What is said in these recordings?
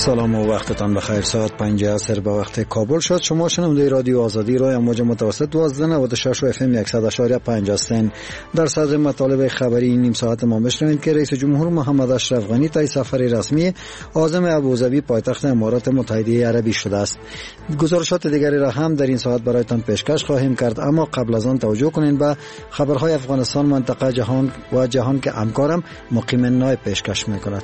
سلام و وقتتان بخیر. ساعت 5 عصر به وقت کابل شد. شما شنونده رادیو آزادی را موج متوسط 1296 و FM 100.5 هستین. در صدر مطالب خبری این نیم ساعت ما بشنوید که رئیس جمهور محمد اشرف غنی طی سفر رسمی عازم ابوظبی پایتخت امارات متحده عربی شده است. گزارشات دیگری را هم در این ساعت برایتان پیشکش خواهیم کرد، اما قبل از آن توجه کنید به خبرهای افغانستان، منطقه، جهان و جهان که همکارم مقیم نای پیشکش می‌کند.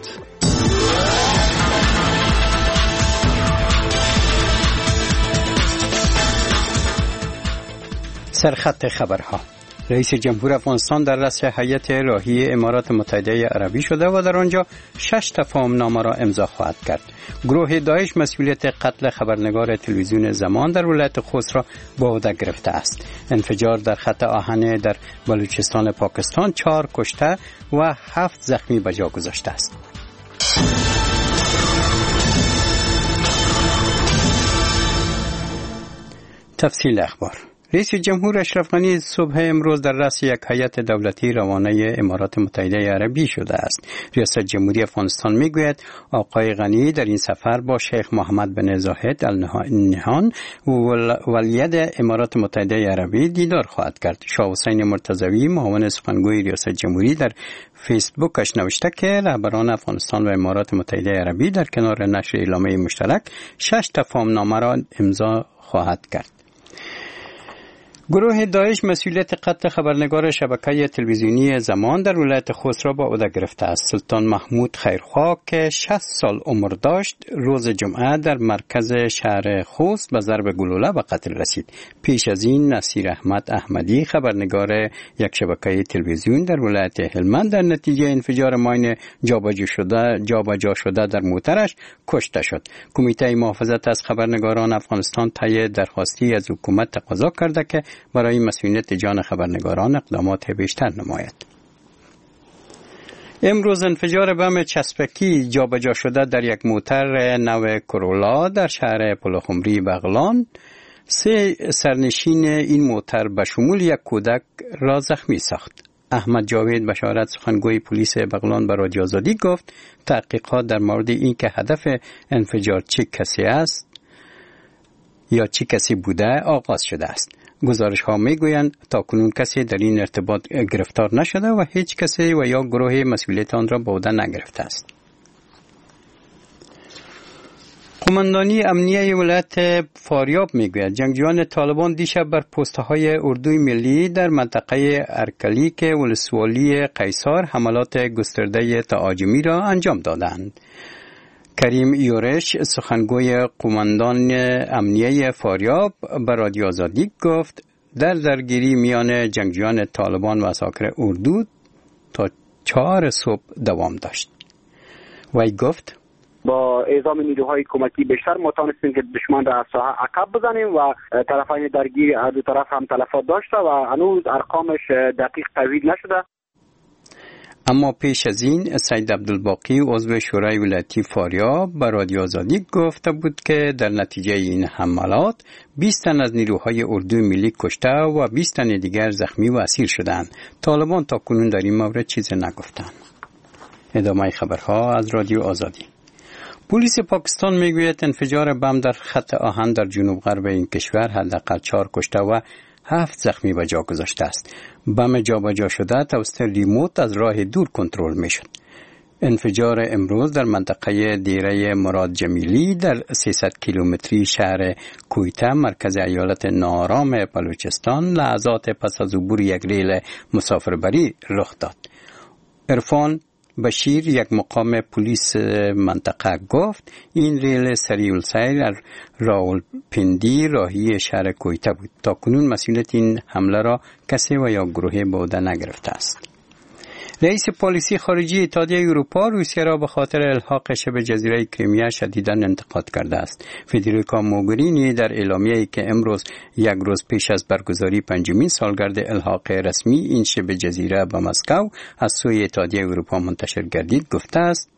سرخط خبرها. رئیس جمهور افغانستان در رأس هیئت راهی امارات متحده عربی شده و در آنجا 6 تفاهم‌نامه را امضا خواهد کرد. گروه داعش مسئولیت قتل خبرنگار تلویزیون زمان در ولایت خوست را به عهده گرفته است. انفجار در خط آهن در بلوچستان پاکستان 4 کشته و 7 زخمی به جا گذاشته است. تفصیل اخبار. رئیس جمهور اشرف غنی صبح امروز در رأس یک هیئت دولتی روانه امارات متحده عربی شده است. ریاست جمهوری افغانستان میگوید آقای غنی در این سفر با شیخ محمد بن زاید ال نهیان ولیعهد امارات متحده عربی دیدار خواهد کرد. شاه حسین مرتضوی معاون سخنگوی ریاست جمهوری در فیسبوکش نوشته که رهبران افغانستان و امارات متحده عربی در کنار نشر اعلامیه مشترک 6 تفاهم‌نامه را امضا خواهد کرد. گروه داعش مسئولیت قتل خبرنگار شبکه تلویزیونی زمان در ولایت خوست را به عهده گرفته است. سلطان محمود خیرخواه که 60 سال عمر داشت روز جمعه در مرکز شهر خوست به ضرب گلوله به قتل رسید. پیش از این نصیر احمد احمدی خبرنگار یک شبکه تلویزیون در ولایت هلمند در نتیجه انفجار ماین جابجا شده در موترش کشته شد. کمیته محافظت از خبرنگاران افغانستان طی درخواستی از حکومت تقاضا کرده که برای مسئولیت جان خبرنگاران اقدامات بیشتر نماید. امروز انفجار بم چسبکی جابجا شده در یک موتر نو کرولا در شهر پلخمری بغلان 3 سرنشین این موتر به شمول یک کودک را زخمی ساخت. احمد جاوید بشارت سخنگوی پلیس بغلان به رادیو آزادی گفت تحقیقات در مورد این که هدف انفجار چه کسی است یا چه کسی بوده آغاز شده است. گزارش ها می گویند تاکنون کسی در این ارتباط گرفتار نشده و هیچ کسی و یا گروه مسئولیت آن را به عهده نگرفته است. قماندانی امنیه ولایت فاریاب می گوید جنگجویان طالبان دیشب بر پست‌های اردوی ملی در منطقه ارکلیک ولسوالی قیصر حملات گسترده تهاجمی را انجام دادند. کریم یورش سخنگوی قماندان امنیه فاریاب به رادیو آزادی گفت در درگیری میان جنگجویان طالبان و عساکر اردو تا 4 صبح دوام داشت. وی گفت با اعزام نیروهای کمکی بیشتر ما توانستیم که دشمن را از ساحه عقب بزنیم و طرفین درگیری از دو طرف هم تلفات داشته و هنوز ارقامش دقیق تایید نشده. اما پیش از این سید عبدالباقی عضو شورای ولایتی فاریاب به رادیو آزادی گفته بود که در نتیجه این حملات 20 تن از نیروهای اردوی ملی کشته و 20 تن دیگر زخمی و اسیر شدند. طالبان تاکنون در این مورد چیزی نگفتند. ادامه خبرها از رادیو آزادی. پلیس پاکستان میگوید انفجار بم در خط آهن در جنوب غرب این کشور حداقل 4 کشته و 7 زخمی به جا گذاشته است. بم جابجا شده توسط ریموت از راه دور کنترل میشد. انفجار امروز در منطقه دیره مراد جمیلی در 300 کیلومتری شهر کویته مرکز ایالت ناآرام بلوچستان لحظات پس از عبور یک ریل مسافربری رخ داد. عرفان بشیر یک مقام پلیس منطقه گفت این ریل سریع السیر راولپندی راهی شهر کویته بود. تا کنون مسئولیت این حمله را کسی و یا گروهی به عهده نگرفته است. رئیس پالیسی خارجی اتحادیه اروپا روسیه را به خاطر الحاق شبه جزیره کریمیا شدیداً انتقاد کرده است. فدریکا موگرینی در اعلامیه‌ای که امروز یک روز پیش از برگزاری 5مین سالگرد الحاق رسمی این شبه جزیره به مسکو از سوی اتحادیه اروپا منتشر گردید گفته است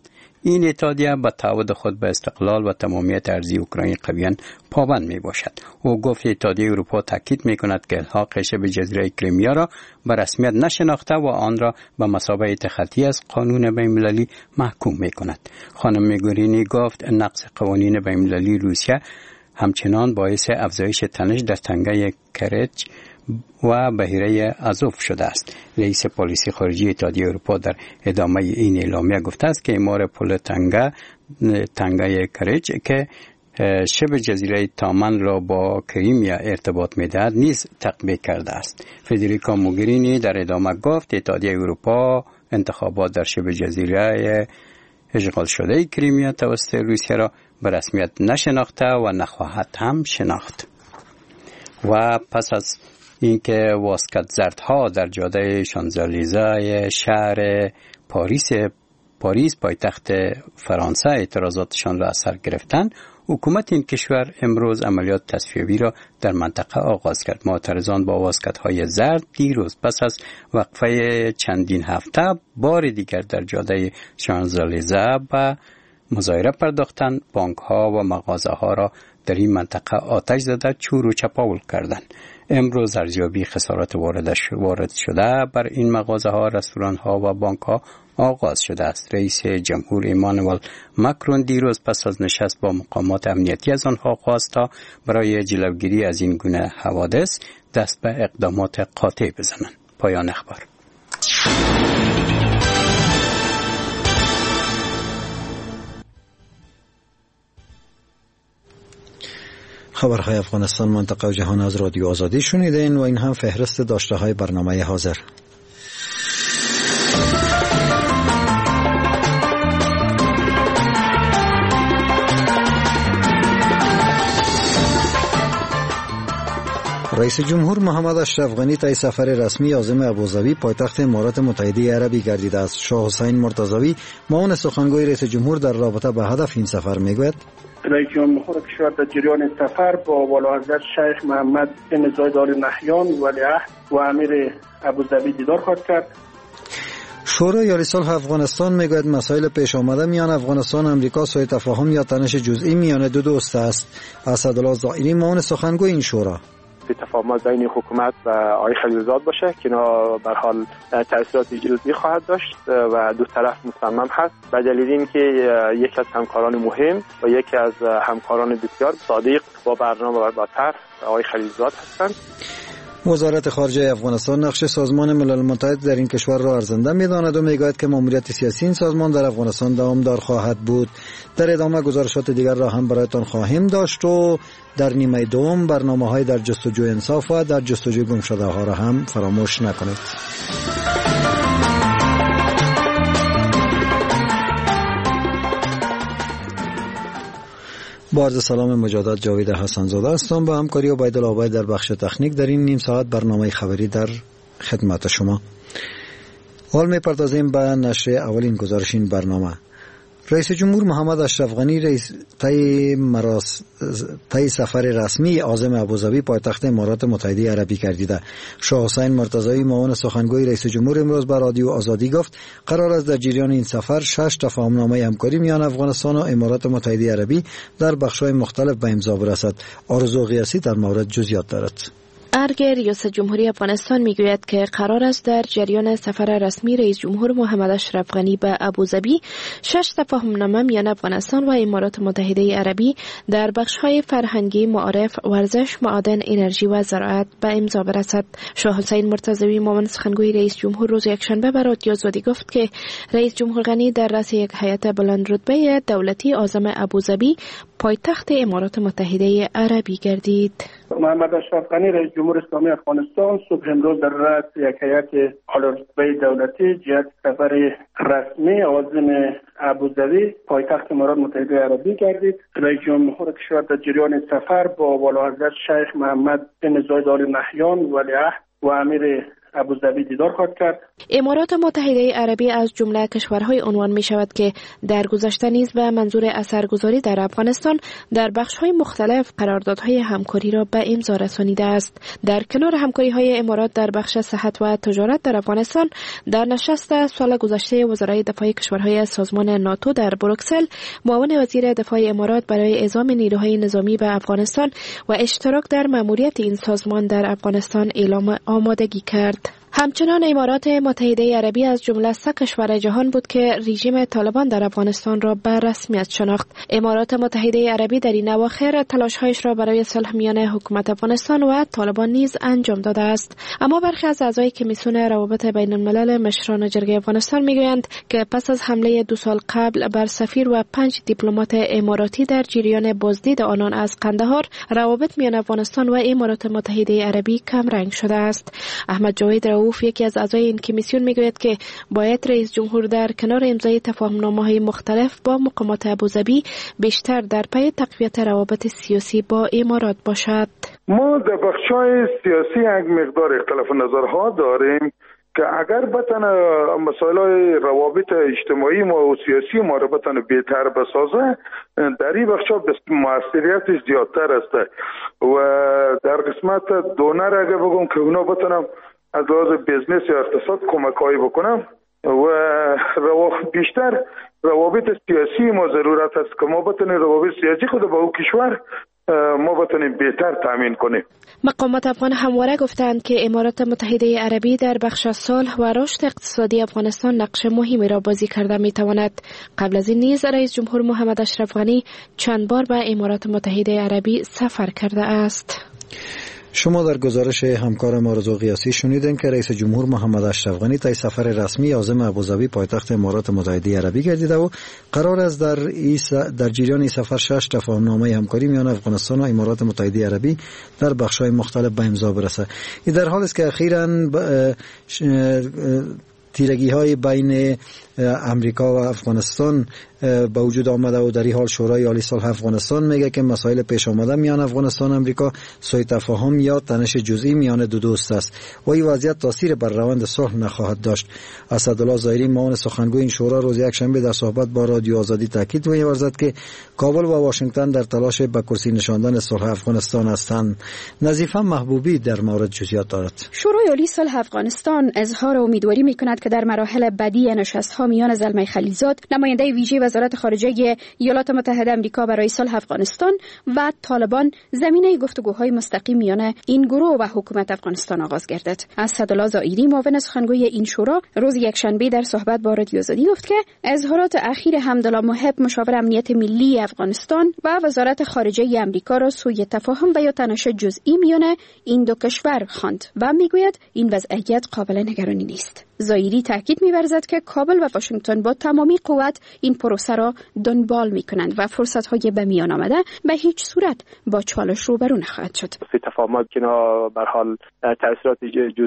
این اتحادیه به تعهد خود به استقلال و تمامیت ارضی اوکراین قویاً پابند می باشد. او گفت اتحادیه اروپا تاکید می کند که الحاق شبه جزیره کریمیا را به رسمیت نشناخته و آن را به مثابه تخطی از قانون بین‌المللی محکوم می کند. خانم موگرینی گفت نقض قوانین بین‌المللی روسیه همچنان باعث افزایش تنش در تنگه کرچ و بحیره آزوف شده است. رئیس پالیسی خارجی اتحادیه اروپا در ادامه این اعلامیه گفته است که اعمار پل تنگه کرچ که شبه جزیره تامن را با کریمیا ارتباط می‌دهد نیز تطبیق کرده است. فدریکا موگرینی در ادامه گفت اتحادیه اروپا انتخابات در شبه جزیره اشغال شده کریمیا توسط روسیه را به رسمیت نشناخته و نخواهد هم شناخت. و پس از اینکه واسکت زردها در جاده شانزلیزه شهر پاریس پایتخت فرانسه اعتراضاتشان را از سر گرفتند، حکومت این کشور امروز عملیات تصفیه‌ای را در منطقه آغاز کرد. معترضان با واسکت‌های زرد دیروز پس از وقفه چندین هفته بار دیگر در جاده شانزلیزه به مظاهره پرداختند. بانک‌ها و مغازه‌ها را در این منطقه آتش زده چور و چپاول کردند. امروز ارزیابی خسارات وارد شده بر این مغازه‌ها، رستوران‌ها و بانک‌ها آغاز شده است. رئیس جمهور ایمانوئل ماکرون دیروز پس از نشست با مقامات امنیتی از آنها خواست تا برای جلوگیری از این گونه حوادث دست به اقدامات قاطع بزنند. پایان اخبار. خبرهای افغانستان، منطقه و جهان از رادیو آزادی شنیدین و این هم فهرست داشته های برنامه حاضر. رئیس جمهور محمد اشرف غنی طی سفر رسمی عازم ابوظبی پایتخت امارات متحده عربی گردیده است. شاه حسین مرتضوی معاون سخنگوی رئیس جمهور در رابطه به هدف این سفر میگوید رئیس جمهور کشور در جریان سفر با والاحضرت شیخ محمد بن زاید آل نهیان ولیعهد و امیر ابوظبی دیدار خواهد کرد. شورای عالی صلح افغانستان میگوید مسائل پیش آمده میان افغانستان و امریکا سوء تفاهم یا تنش جزئی میان دو دوست است. اسدالله ظاهری معاون سخنگوی این شورا تفاهمات بین حکومت و آقای خلیلزاد باشه که اینا به حال تأثیرات جزئی خواهد داشت و دو طرف مصمم هست به دلیل اینکه یکی از همکاران مهم و یکی از همکاران بسیار صادق با برنامه و با طرح آقای خلیلزاد هستند. وزارت خارجه افغانستان نقش سازمان ملل متحد در این کشور را ارزنده می‌داند و می‌گوید که ماموریت سیاسی این سازمان در افغانستان دوامدار خواهد بود. در ادامه گزارشات دیگر را هم برایتان خواهیم داشت و در نیمه دوم برنامه‌های در جستجوی انصاف و در جستجوی گمشده‌ها را هم فراموش نکنید. با عرض سلام مجدد جاوید حسن‌زاده هستم با همکاری عبیدالله عبید در بخش تکنیک در این نیم ساعت برنامه خبری در خدمت شما. حال می‌پردازیم به نشر اولین گزارش این برنامه. رئیس جمهور محمد اشرف غنی طی سفر رسمی عازم ابوظبی پایتخت امارات متحده عربی گردیده. شاه حسین مرتضوی معاون سخنگوی رئیس جمهور امروز به رادیو آزادی گفت قرار است در جریان این سفر 6 تفاهمنامه همکاری میان افغانستان و امارات متحده عربی در بخش‌های مختلف به امضا برسد. آرزو غیاثی در مورد جزئیات دارد. ارگ ریاست جمهوری افغانستان میگوید که قرار است در جریان سفر رسمی رئیس جمهور محمد اشرف غنی به ابوظبی 6 تفاهمنامه میان افغانستان و امارات متحده عربی در بخش‌های فرهنگی، معارف، ورزش، معادن، انرژی و زراعت به امضا برسد. شاه حسین مرتضوی معاون سخنگوی رئیس جمهور روز یکشنبه به رادیو آزادی گفت که رئیس جمهور غنی در رأس یک هیئت بلند رتبه دولتی عازم ابوظبی پایتخت امارات متحده عربی گردید. محمد اشرف غنی رئیس جمهور اسلامی افغانستان صبح امروز در رأس یک هیئت عالی‌رتبه دولتی جهت سفر رسمی عازم ابوظبی پایتخت امارات متحده عربی گردید. رئیس جمهور کشور در جریان سفر با والاحضرت شیخ محمد بن زاید آل نهیان ولیعهد و امیر ابوظبی دیدار خواهد کرد. امارات متحده عربی از جمله کشورهای عنوان می شود که در گذشته نیز به منظور اثرگذاری در افغانستان در بخش‌های مختلف قراردادهای همکاری را به امضا رسانیده است. در کنار همکاری‌های امارات در بخش صحت و تجارت در افغانستان، در نشست سال گذشته وزرای دفاع کشورهای سازمان ناتو در بروکسل، معاون وزیر دفاع امارات برای اعزام نیروهای نظامی به افغانستان و اشتراک در مأموریت این سازمان در افغانستان اعلام آمادگی کرد. همچنان امارات متحده عربی از جمله 3 کشور جهان بود که رژیم طالبان در افغانستان را به رسمیت شناخت. امارات متحده عربی در این اواخر تلاش‌هایش را برای صلح میان حکومت افغانستان و طالبان نیز انجام داده است. اما برخی از اعضای کمیسیون روابط بین الملل مشران جرگه افغانستان میگویند که پس از حمله 2 سال قبل بر سفیر و 5 دیپلمات اماراتی در جریان بازدید آنان از قندهار، روابط میان افغانستان و امارات متحده عربی کم رنگ شده است. احمد جاوید یکی از اعضای این کمیسیون میگوید که باید رئیس جمهور در کنار امضای تفاهم‌نامه‌های مختلف با مقامات ابوظبی بیشتر در پی تقویت روابط سیاسی با امارات باشد. ما در بخش‌های سیاسی یک مقدار اختلاف نظرها داریم که اگر بتونه مسائل روابط اجتماعی ما و سیاسی ما رو بتونه بهتر بسازه، در این بخشا موثریتش زیادتر است و در قسمت دونر اگر بگم که اونا بتونم از لحاظ بیزنس یا اقتصاد کمک‌هایی بکنم و بیشتر روابط سیاسی ما ضرورت است که ما بتونیم روابط سیاسی خود با او کشور ما بتونیم بهتر تامین کنیم. مقامات افغان همواره گفتند که امارات متحده عربی در بخش صلح و رشد اقتصادی افغانستان نقش مهمی را بازی کرده می‌تواند. قبل از این نیز رئیس جمهور محمد اشرف غنی چند بار به امارات متحده عربی سفر کرده است. شما در گزارش همکار ما رضا قیاسی شنیدین که رئیس جمهور محمد اشرف غنی طی سفر رسمی عازم ابوظبی پایتخت امارات متحده عربی گردیده و قرار است در جریان این سفر 6 تفاهم‌نامه همکاری میان افغانستان و امارات متحده عربی در بخش‌های مختلف به امضا برسد. این در حالی است که اخیراً تیرگی‌های بین امریکا و افغانستان به وجود آمده و در این حال شورای عالی صلح افغانستان میگه که مسائل پیش آمده میان افغانستان و امریکا سوء تفاهم یا تنش جزئی میان دو دوست است و این وضعیت تاثیر بر روند صلح نخواهد داشت. اسدالله ظاهری معاون سخنگوی این شورا روز یکشنبه در صحبت با رادیو آزادی تاکید می‌ورزد که کابل و واشنگتن در تلاش به کرسی نشاندن صلح افغانستان هستند. نظیفه محبوبی در مورد جزئیات دارد. شورای عالی صلح افغانستان اظهار امیدواری می‌کند که در مراحل بعدی نشست‌ها میان زلمه خلیلزاد، نماینده ویژه وزارت خارجه ایالات متحده آمریکا برای صلح افغانستان و طالبان، زمینه گفتگوهای مستقیم میان این گروه و حکومت افغانستان آغاز گردد. اسدالله ظاهری معاون سخنگوی این شورا روز یکشنبه در صحبت با رادیو آزادی گفت که اظهارات اخیر حمدالله محب مشاور امنیت ملی افغانستان و وزارت خارجه آمریکا را سوء تفاهم و یا تنش جزئی میان این دو کشور خواند و میگوید این وضعیت قابل نگرانی نیست. ظاهری تاکید می‌ورزد که کابل و واشنگتن با تمامی قوت این پروسه را دنبال می‌کنند و فرصت‌های به میان آمده به هیچ صورت با چالش روبرو نخواهد شد. تفاهمات که به هر حال تأثیرات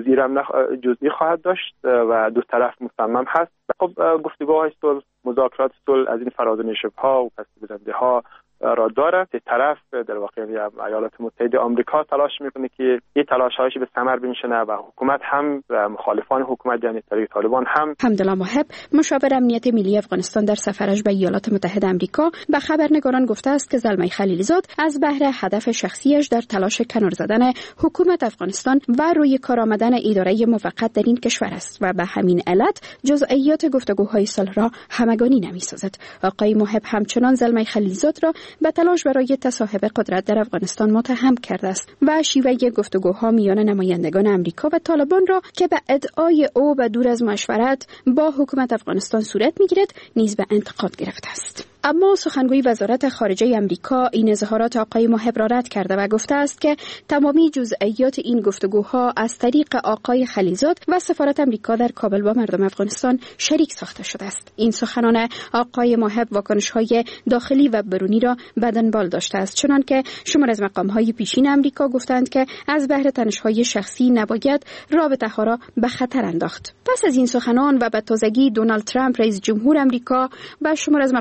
جزئی خواهد داشت و دو طرف مصمم هست. خب گفتگوهای صلح، مذاکرات صلح از این فرازن شبه‌ها و پس‌بندی‌ها را داره. طرف در واقع ایالات متحده آمریکا تلاش میکنه که این تلاش‌هایش به ثمر بنشینه و حکومت هم و مخالفان حکومت یعنی طالبان هم. حمدالله محب مشاور امنیت ملی افغانستان در سفرش به ایالات متحده آمریکا به خبرنگاران گفته است که زلمه خلیلزاد از بهر هدف شخصیش در تلاش کنار زدن حکومت افغانستان و روی کار آمدن اداره موقت در این کشور است و به همین علت جزئیات گفتگوهای صلح را همگانی نمی‌سازد. آقای محب همچنان زلمه خلیلزاد را به تلاش برای تصاحب قدرت در افغانستان متهم کرده است و شیوه گفتگوها میان نمایندگان امریکا و طالبان را که به ادعای او به دور از مشورت با حکومت افغانستان صورت میگیرد نیز به انتقاد گرفته است. اما سخنگوی وزارت خارجه آمریکا این اظهارات آقای محب را رد کرده و گفته است که تمامی جزئیات این گفتگوها از طریق آقای خلیلزاد و سفارت آمریکا در کابل با مردم افغانستان شریک ساخته شده است. این سخنان آقای محب واکنش‌های داخلی و برونی را به دنبال داشته است، چنانکه شمار از مقام‌های پیشین آمریکا گفتند که از بهر تنش‌های شخصی نباید رابطه‌ها را به خطر انداخت. پس از این سخنان و به تازگی دونالد ترامپ رئیس جمهور آمریکا و شمار از مقام‌های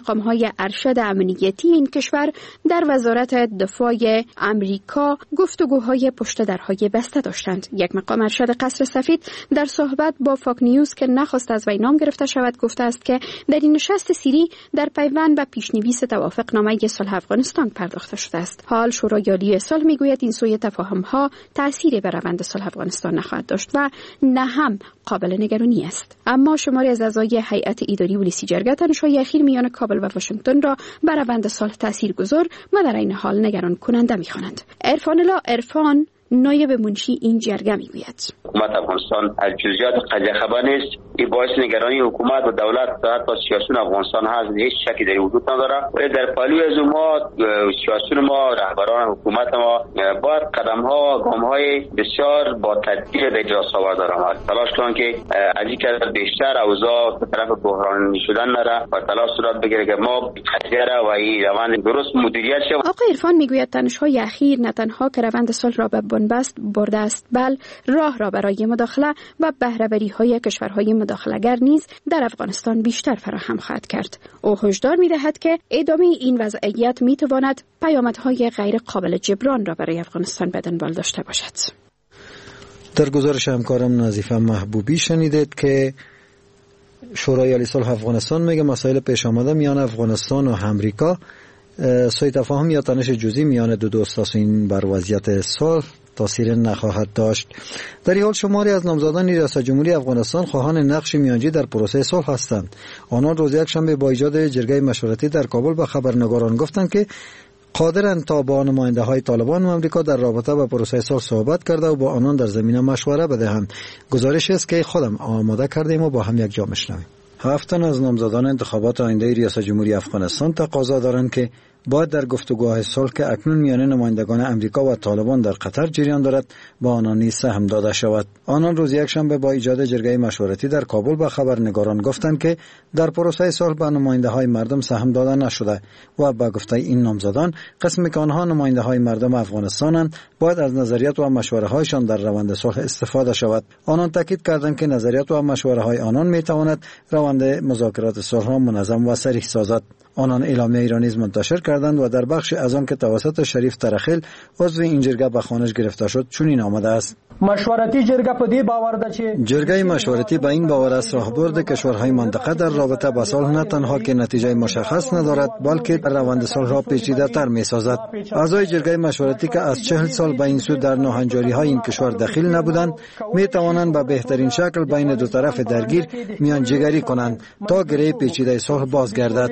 رهبری ارشد امنیتی این کشور در وزارت دفاع امریکا گفتگوهای پشت درهای بسته داشتند. یک مقام ارشد قصر سفید در صحبت با فاک نیوز که نخواست از وی نام گرفته شود گفته است که در این نشست سری در پیوند به پیش‌نویس توافقنامه صلح افغانستان پرداخته شده است. حال شورای عالی صلح میگوید این سوء تفاهم‌ها تأثیری بر روند صلح افغانستان نخواهد داشت و نه هم قابل نگرانی است. اما شماری از اعضای هیئت اداری ولسی جرگه تنش‌های اخیر میان کابل و واشنگتن را بر روند صلح تاثیرگذار و در این حال نگران کننده می‌خوانند. عرفان نایب منشی این جرگه میگوید حکومت افغانستان از جزئیات قضیه خبر نیست. این باعث نگرانی حکومت و دولت و سیاسیون افغانستان هست. هیچ شکی در وجود نداره. ولی در پهلوی از ما سیاسیون ما رهبران حکومت ما باید قدم‌ها و گام‌های بسیار با تدبیر به اجرا آورده راند. تلاش کنند که از این کار بیشتر اوضاع به طرف بحرانی شدن نره و تلاش صورت بگیره که ما قضیه را و این روند درست مدیریت شه. آقای عرفان میگوید تنش‌های اخیر نه تنها که روند صلح را به بنبست برده است بل راه را برای مداخله و بهره‌وری‌های کشورهای مداخله‌گر نیز در افغانستان بیشتر فراهم خواهد کرد. او هشدار می‌دهد که ادامه این وضعیت می‌تواند پیامدهای غیر قابل جبران را برای افغانستان به دنبال داشته باشد. در گزارش همکارم نظیفه محبوبی شنیدید که شورای عالی صلح افغانستان میگه مسائل پیش آمده میان افغانستان و امریکا سوء تفاهم یا تنش جزئی میان دو دوست است. این بر وضعیت صلح تاثیر نخواهد داشت. در این حال شماری از نامزدان ریاست جمهوری افغانستان خواهان نقش میانجی در پروسه صلح هستند. آنان روز یکشنبه با ایجاد جرگه مشورتی در کابل به خبرنگاران گفتند که قادرند تا با نماینده‌های طالبان و آمریکا در رابطه با پروسه صلح صحبت کرده و با آنان در زمینه مشوره بدهند. گزارشی است که خودم آماده کردیم و با هم یک جا میشنویم. 7 تن از نامزدان انتخابات آینده ریاست جمهوری افغانستان تقاضا دارند که باید در گفتگوهای صلح که اکنون میان نمایندگان امریکا و طالبان در قطر جریان دارد با آنان نیز سهم داده شود. آنان روز یکشنبه با ایجاد جرگه مشورتی در کابل به خبرنگاران گفتند که در پروسه صلح به نماینده‌های مردم سهم داده نشده و با گفته این نامزدان قسمی که آنها نماینده‌های مردم افغانستانند باید از نظریات و مشوره‌هایشان در روند صلح استفاده شود. آنان تاکید کردند که نظریات و مشوره‌های آنان می‌تواند روند مذاکرات صلح را منظم و صریح سازد. آنان اعلامیه ایرانی منتشر کردند و در بخش از آن که توسط شریف ترخیل عضو این جرگه به خوانش گرفته شد چنین آمده است: مشورتی جرگه په دې باور ده چې جرگه مشورتی به این باور است راهبرد کشورهای منطقه در رابطه با صلح نه تنها که نتیجه مشخص ندارد بلکه روند صلح را پیچیده‌تر می‌سازد. اعضای جرگه مشورتی که از 40 سال به این سو در ناهنجاری‌های این کشور دخیل نبودند می‌توانند به بهترین شکل بین دو طرف درگیر میانجیگری کنند تا گره پیچیده صلح بازگردد.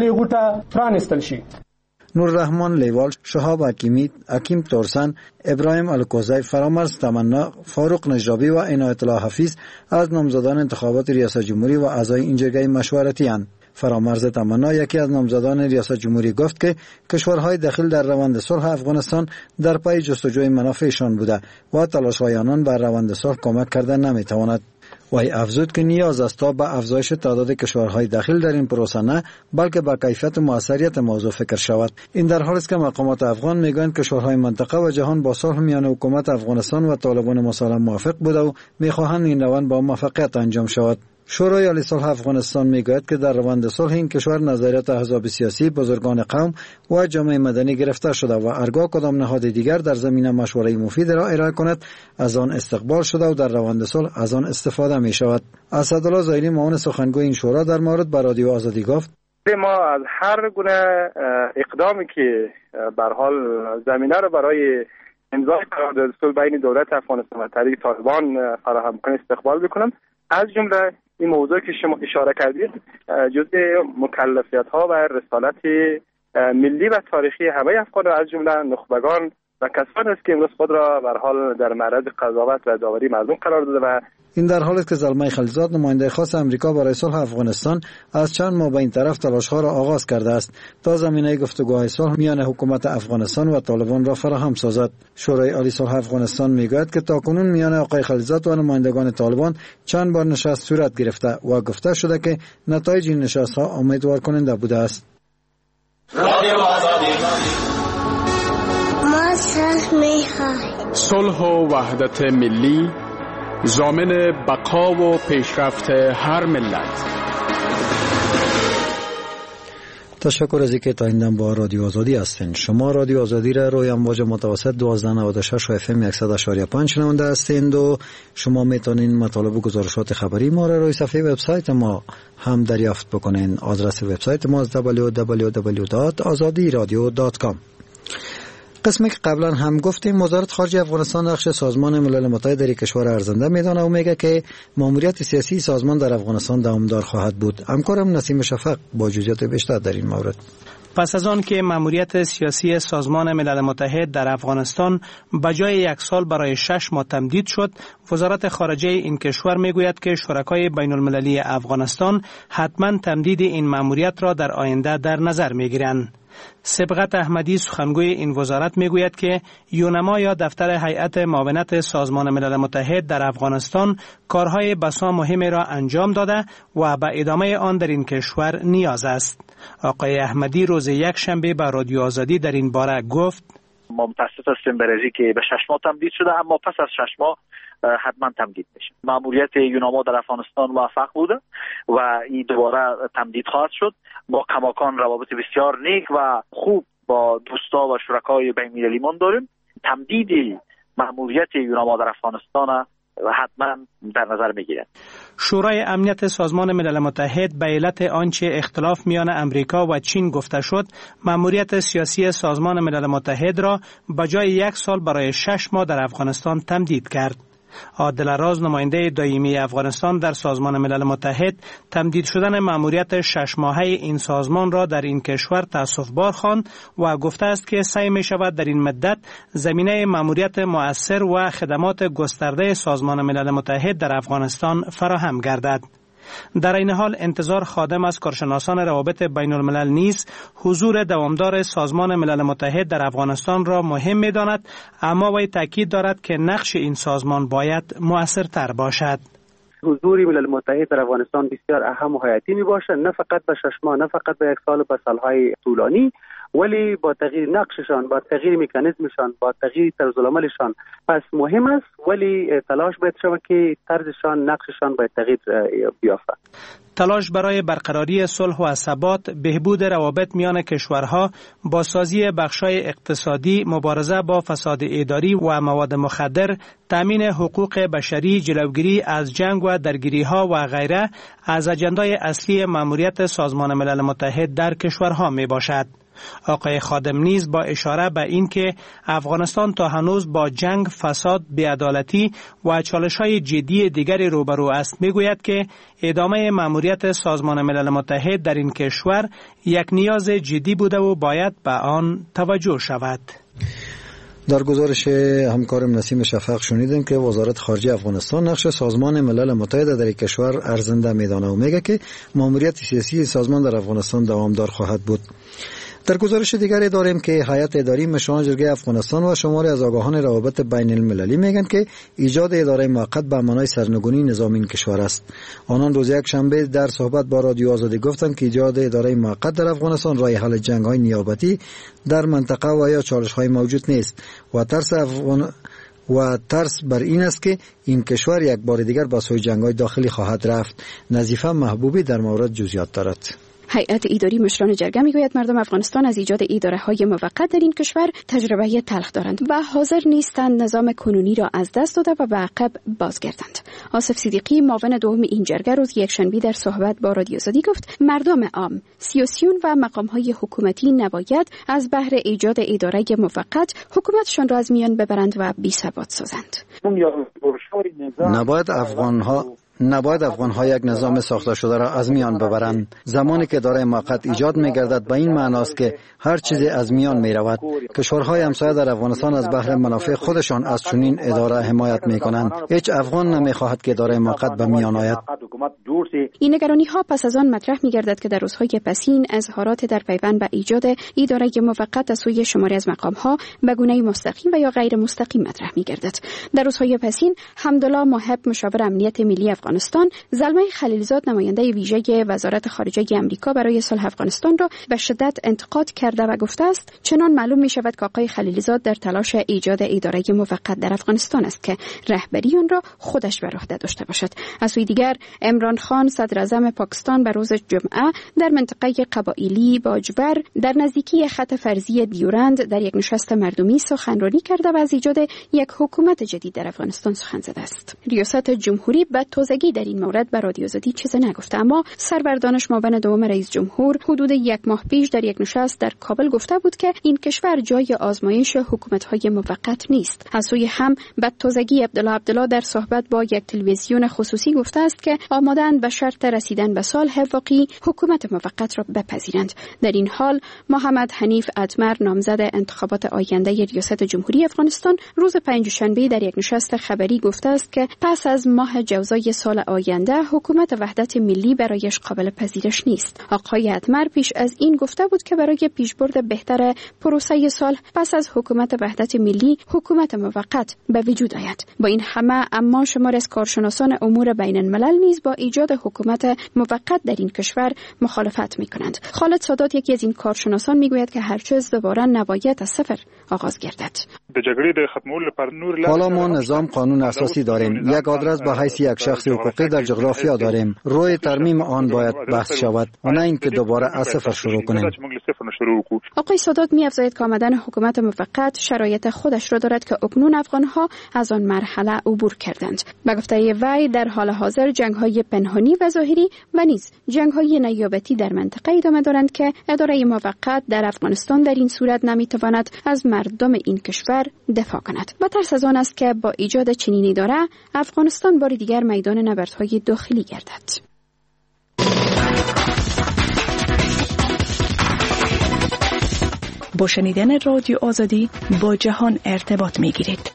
نوررحمان لیوال، شهاب حکیمی، حکیم تورسن، ابراهیم الکوزی، فرامرز تمنا، فاروق نجرابی و عنایت الله حفیظ از نامزدان انتخابات ریاست جمهوری و اعضای این جرگه مشورتی اند. فرامرز تمنا یکی از نامزدان ریاست جمهوری گفت که کشورهای داخل در روند صلح افغانستان در پی جستجوی منافعشان بوده و تلاش‌های آنان بر روند صلح کمک کرده نمی‌تواند. وی افزود که نیاز است تا به افزایش تعداد کشورهای داخل در این پروسه نه بلکه به کیفیت و موثریت موضوع فکر شود. این در حالی است که مقامات افغان میگویند کشورهای منطقه و جهان با صلح میان حکومت افغانستان و طالبان مسالم موافق بوده و میخواهند این روند با موفقیت انجام شود. شورای عالی صلح افغانستان میگوید که در روند صلح این کشور نظریات احزاب سیاسی، بزرگان قوم و جامعه مدنی گرفته شده و هرگاه کدام نهاد دیگر در زمینه مشوره مفید را ارائه کند از آن استقبال شده و در روند صلح از آن استفاده می شود. اسدالله زایلی معاون سخنگوی این شورا در مورد به رادیو آزادی گفت: ما از هر گونه اقدامی که به هر حال زمینه را برای امضای قرارداد صلح بین دولت افغانستان و طریق طالبان فراهم کنه استقبال می‌کنم. از جمله این موضوع که شما اشاره کردید جزء مکلفیت‌ها و رسالت ملی و تاریخی همه افغان از جمله نخبگان و کسانی است که امروز خود را به هر حال در معرض قضاوت و داوری مردم قرار داده و این در حالی است که زلمه خلیلزاد نماینده خاص امریکا برای صلح افغانستان از چند ماه به این طرف تلاش‌ها را آغاز کرده است تا زمینه گفتگوهای صلح میان حکومت افغانستان و طالبان را فراهم سازد. شورای عالی صلح افغانستان میگوید که تاکنون میان آقای خلیلزاد و نمایندگان طالبان چند بار نشست صورت گرفته و گفته شده که نتایج این نشست‌ها امیدوار کننده بوده است. صلح و وحدت ملی ضامن بقا و پیشرفت هر ملت. تشکر از اینکه تا این دم با رادیو آزادی هستین. شما رادیو آزادی را روی امواج متوسط 1296 و FM 100.5 شنونده هستین و شما میتونین مطالب و گزارشات خبری ما را روی صفحه وبسایت ما هم دریافت بکنین. آدرس وبسایت ما www.azadiradio.com. قسمی که قبلا هم گفتیم وزارت خارجه افغانستان نقش سازمان ملل متحد در کشور ارزنده میدانه و میگه که ماموریت سیاسی سازمان در افغانستان دوامدار خواهد بود. همکارم نسیم شفق با جزئیات بیشتر در این مورد. پس از آن که ماموریت سیاسی سازمان ملل متحد در افغانستان به جای 1 سال برای 6 ماه تمدید شد، وزارت خارجه این کشور میگوید که شرکای بین المللی افغانستان حتما تمدید این ماموریت را در آینده در نظر میگیرند. سبقت احمدی سخنگوی این وزارت میگوید که یونما یا دفتر هیئت معاونت سازمان ملل متحد در افغانستان کارهای بسا مهمی را انجام داده و به ادامه آن در این کشور نیاز است. آقای احمدی روز یکشنبه به رادیو آزادی در این باره گفت: ما متاسف هستیم برای که به 6 ماه تمدید شده، اما پس از 6 ماه حتما تمدید میشه. ماموریت یونما در افغانستان موفق بوده و این دوباره تمدید خواهد شد. با کماکان روابط بسیار نیک و خوب با دوستا و شرکای بین المللی من داریم. تمدید ماموریت یونما در افغانستان حتما در نظر میگیرد. شورای امنیت سازمان ملل متحد به علت آنچه اختلاف میان امریکا و چین گفته شد، ماموریت سیاسی سازمان ملل متحد را به جای 1 سال برای 6 ماه در افغانستان تمدید کرد. عادل راز، نماینده دائمی افغانستان در سازمان ملل متحد، تمدید شدن ماموریت 6 ماهه این سازمان را در این کشور تأسف‌بار خواند و گفته است که سعی می شود در این مدت زمینه ماموریت مؤثر و خدمات گسترده سازمان ملل متحد در افغانستان فراهم گردد. در این حال انتظار خادم از کارشناسان روابط بین الملل نیز حضور دوامدار سازمان ملل متحد در افغانستان را مهم می داند، اما وی تاکید دارد که نقش این سازمان باید مؤثرتر باشد. حضور ملل متحد در افغانستان بسیار اهم و حیاتی می باشد، نه فقط به 6 ماه، نه فقط به 1 سال و به سالهای طولانی، ولی با تغییر نقششان، با تغییر مکانیزمشان، با تغییر طرز العملشان پس مهم است، ولی تلاش باید شود که طرزشان، نقششان باید تغییر بیافته. تلاش برای برقراری صلح و ثبات، بهبود روابط میان کشورها، بازسازی بخش‌های اقتصادی، مبارزه با فساد اداری و مواد مخدر، تامین حقوق بشری، جلوگیری از جنگ و درگیری‌ها و غیره از اجندای اصلی ماموریت سازمان ملل متحد در کشورها میباشد. آقای خادم نیز با اشاره به این که افغانستان تا هنوز با جنگ، فساد، بی‌عدالتی و چالش‌های جدی دیگری روبرو است میگوید که ادامه ماموریت سازمان ملل متحد در این کشور یک نیاز جدی بوده و باید به آن توجه شود. در گزارش همکارم نسیم شفق شنیدیم که وزارت خارجه افغانستان نقش سازمان ملل متحد در کشور ارزنده میدانه و میگه که ماموریت سیاسی سازمان در افغانستان دوامدار خواهد بود. در گزارش دیگری داریم که هیئت اداری مشاوران جرگه افغانستان و شماری از آگاهان روابط بین المللی میگن که ایجاد اداره موقت به معنای سرنگونی نظام این کشور است. آنان روز یکشنبه در صحبت با رادیو آزادی گفتند که ایجاد اداره موقت در افغانستان راه حل جنگ‌های نیابتی در منطقه و یا چالش‌های موجود نیست و ترس بر این است که این کشور یک بار دیگر با سوی جنگ‌های داخلی خواهد رفت. نظیفه محبوبی در مورد جزئیات دارد. هیئت اداری مشران جرگه میگوید مردم افغانستان از ایجاد اداره‌های موقت در این کشور تجربه تلخ دارند و حاضر نیستند نظام کنونی را از دست داده و به عقب بازگردند. آصف صدیقی، معاون دوم این جرگه، روز یکشنبه در صحبت با رادیو آزادی گفت مردم عام، سیاسیون و مقام‌های حکومتی نباید از بهر ایجاد اداره موقت حکومتشان را از میان ببرند و بی‌ثبات سازند. نباید افغان‌ها یک نظام ساخته شده را از میان ببرند. زمانی که اداره موقت ایجاد می‌گردد به این معناست که هر چیزی از میان می‌رود. کشورهای همسایه در افغانستان از بهر منافع خودشان از چنین اداره حمایت می‌کنند. هیچ افغان نمی‌خواهد که اداره موقت به میان آید. این نگرانی‌ها پس از آن مطرح می‌گردد که در روزهای پسین اظهارات در پیوند به ایجاد اداره موقت از سوی شماری از مقام‌ها به گونه‌ای مستقیم و یا غیر مستقیم مطرح می‌گردد. در روزهای پسین حمدالله محب، مشاور امنیت ملی افغانستان، زلمه خلیلزاد نماینده ویژه وزارت خارجه آمریکا برای صلح افغانستان را به شدت انتقاد کرده و گفته است چنان معلوم می شود که آقای خلیلزاد در تلاش ایجاد اداره موقت در افغانستان است که رهبری آن را خودش بر عهده داشته باشد. از سوی دیگر عمران خان صدر اعظم پاکستان به روز جمعه در منطقه قبایلی باجبر در نزدیکی خط فرضی دیورند در یک نشست مردمی سخنرانی کرده و از ایجاد یک حکومت جدید در افغانستان سخن زده است. ریاست جمهوری به تازگی در این مورد به رادیو آزادی چیزی نگفته، اما سرور دانش معاون دوم رئیس جمهور حدود یک ماه پیش در یک نشست در کابل گفته بود که این کشور جای آزمایش حکومت‌های موقت نیست. از سوی هم به تازگی عبدالله در صحبت با یک تلویزیون خصوصی گفته است که آماده‌اند به شرط رسیدن به صلح واقعی حکومت موقت را بپذیرند. در این حال محمد حنیف ادمر نامزد انتخابات آینده ریاست جمهوری افغانستان روز پنجشنبه در یک نشست خبری گفته است که پس از ماه جوزای سال آینده حکومت وحدت ملی برایش قابل پذیرش نیست. آقای ادمر پیش از این گفته بود که برای پیشبرد بهتر پروسه صلح پس از حکومت وحدت ملی حکومت موقت به وجود آید. با این همه اما شمار از کارشناسان امور بین الملل نیز با ایجاد حکومت موقت در این کشور مخالفت می‌کنند. خالد سادات یکی از این کارشناسان میگوید که هرچیز دوباره نباید از صفر آغاز گردد. حالا ما نظام قانون اساسی داریم. یک آدرس به حیث یک شخص حقوقی در جغرافیا داریم. روی ترمیم آن باید بحث شود و نه اینکه دوباره از صفر شروع کنیم. آقای سادات می‌افزاید که آمدن حکومت موقت شرایط خودش را دارد که اکنون افغان‌ها از آن مرحله عبور کردند. به گفته وی در حال حاضر جنگ‌های پنهانی و ظاهری و نیز جنگ‌های نیابتی در منطقه ادامه دارند که اداره موقت در افغانستان در این صورت نمی‌تواند از مردم این کشور دفاع کند. با ترس از آن است که با ایجاد چنین اداره افغانستان بار دیگر میدان نبردهای داخلی گردد. با شنیدن رادیو آزادی با جهان ارتباط می‌گیرید.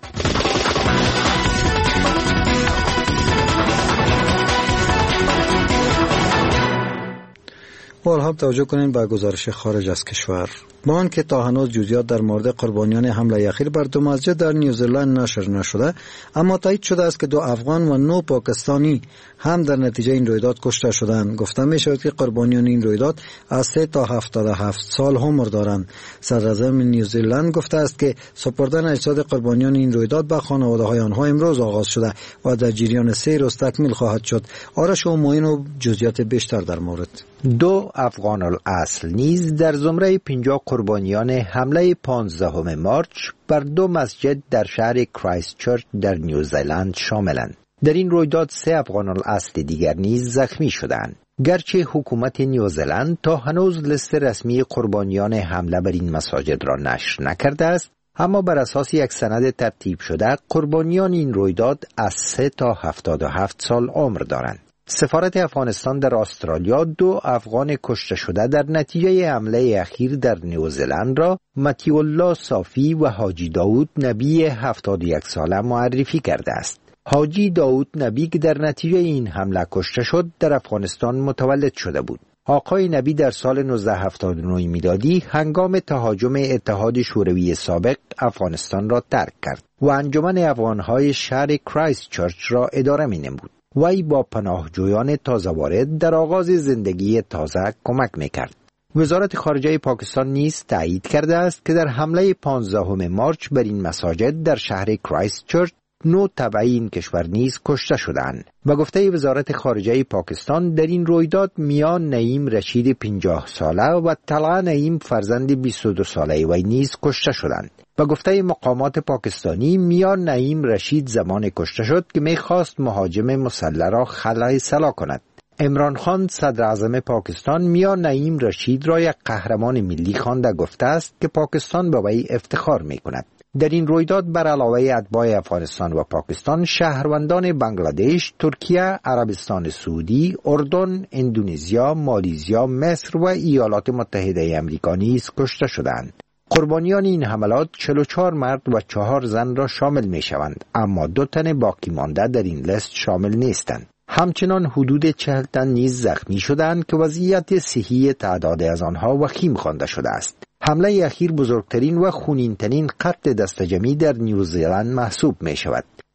با هم توجه کنیم به گزارش خارج از کشور. با آنکه تا هنوز جزئیات در مورد قربانیان حمله اخیر بر دو مسجد در نیوزلند نشر نشده، اما تایید شده است که 2 افغان و 9 پاکستانی هم در نتیجه این رویداد کشته شدند. گفته می شود که قربانیان این رویداد از 3 تا 77 سال عمر دارند. صدر اعظم نیوزلند گفته است که سپردن اجساد قربانیان این رویداد به خانواده‌های آنها امروز آغاز شده و در جریان 3 روز تکمیل خواهد شد. آرش و معین و جزئیات بیشتر در مورد. 2 افغان الاصل نیز در زمره 50 قربانیان حمله 15 مارچ بر 2 مسجد در شهر کرایست چرچ در نیوزلند شاملند. در این رویداد 3 افغان الاصل دیگر نیز زخمی شدند. گرچه حکومت نیوزلند تا هنوز لیست رسمی قربانیان حمله بر این مساجد را نشر نکرده است، اما بر اساس یک سند ترتیب شده قربانیان این رویداد از 3 تا 77 سال عمر دارند. سفارت افغانستان در استرالیا 2 افغان کشته شده در نتیجه حمله اخیر در نیوزلند را متی الله صافی و حاجی داود نبی 71 ساله معرفی کرده است. حاجی داود نبی که در نتیجه این حمله کشته شد در افغانستان متولد شده بود. آقای نبی در سال 1979 میلادی هنگام تهاجم اتحاد شوروی سابق افغانستان را ترک کرد و انجمن افغانهای شهر کرایست چرچ را اداره می‌نمود. وی با پناهجویان تازه وارد در آغاز زندگی تازه کمک می‌کرد. وزارت خارجه پاکستان نیز تایید کرده است که در حمله 15 مارچ بر این مساجد در شهر کرایست چرچ 9 تبعی این کشور نیز کشته شدند. و گفته وزارت خارجه پاکستان در این رویداد میان نعیم رشید 50 ساله و طلعه نعیم فرزند 22 ساله وی نیز کشته شدند. و گفته مقامات پاکستانی میان نعیم رشید زمان کشته شد که میخواست مهاجم مسلح را خلع سلاح کند. عمران خان صدر اعظم پاکستان میان نعیم رشید را یک قهرمان ملی خوانده گفته است که پاکستان به وی افتخار میکند. در این رویداد بر علاوه اتباع افغانستان و پاکستان شهروندان بنگلادش، ترکیه، عربستان سعودی، اردن، اندونزیا، مالیزیا، مصر و ایالات متحده آمریکا نیز کشته شدند. قربانیان این حملات 44 مرد و 4 زن را شامل می شوند، اما 2 تن باقی مانده در این لیست شامل نیستند. همچنان حدود 40 تن نیز زخمی شدند که وضعیت صحی تعداد از آنها وخیم خوانده شده است. حمله اخیر بزرگترین و خونین‌ترین قتل دسته‌جمعی در نیوزلند محسوب می شود.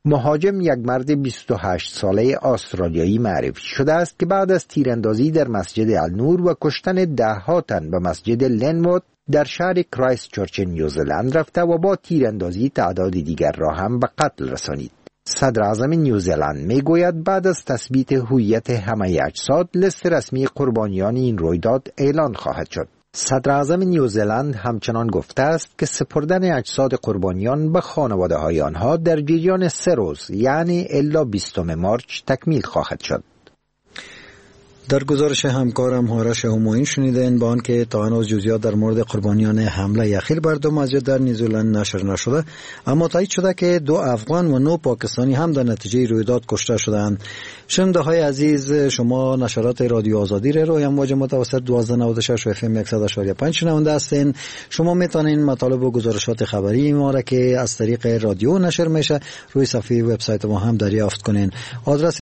مهاجم یک مرد 28 ساله استرالیایی معرفی شده است که بعد از تیراندازی در مسجد النور و کشتن ده‌ها تن به مسجد لنموت در شهر کرایست چرچ نیوزلند رفته و با تیراندازی تعداد دیگر را هم به قتل رسانید. صدر اعظم نیوزلند می گوید بعد از تثبیت هویت همه اجساد لیست رسمی قربانیان این رویداد اعلان خواهد شد. صدر اعظم نیوزلند همچنان گفته است که سپردن اجساد قربانیان به خانواده های آنها در جریان 3 روز یعنی الا 20 مارچ تکمیل خواهد شد. در گزارش همکارم هارش همایون شنیدین با آنکه تا هنوز جزئیات در مورد قربانیان حمله اخیر بر 2 مسجد در نیوزلند نشر نشده، اما تایید شده که 2 افغان و 9 پاکستانی هم در نتیجه رویداد کشته شدند. شنونده های عزیز، شما نشرات رادیو آزادی را روی امواج متوسط 1296 و FM 100.5 شنونده هستین. شما میتونین مطالب و گزارشات خبری ما را که از طریق رادیو نشر میشه روی صفحه وبسایت ما هم دریافت کنین. آدرس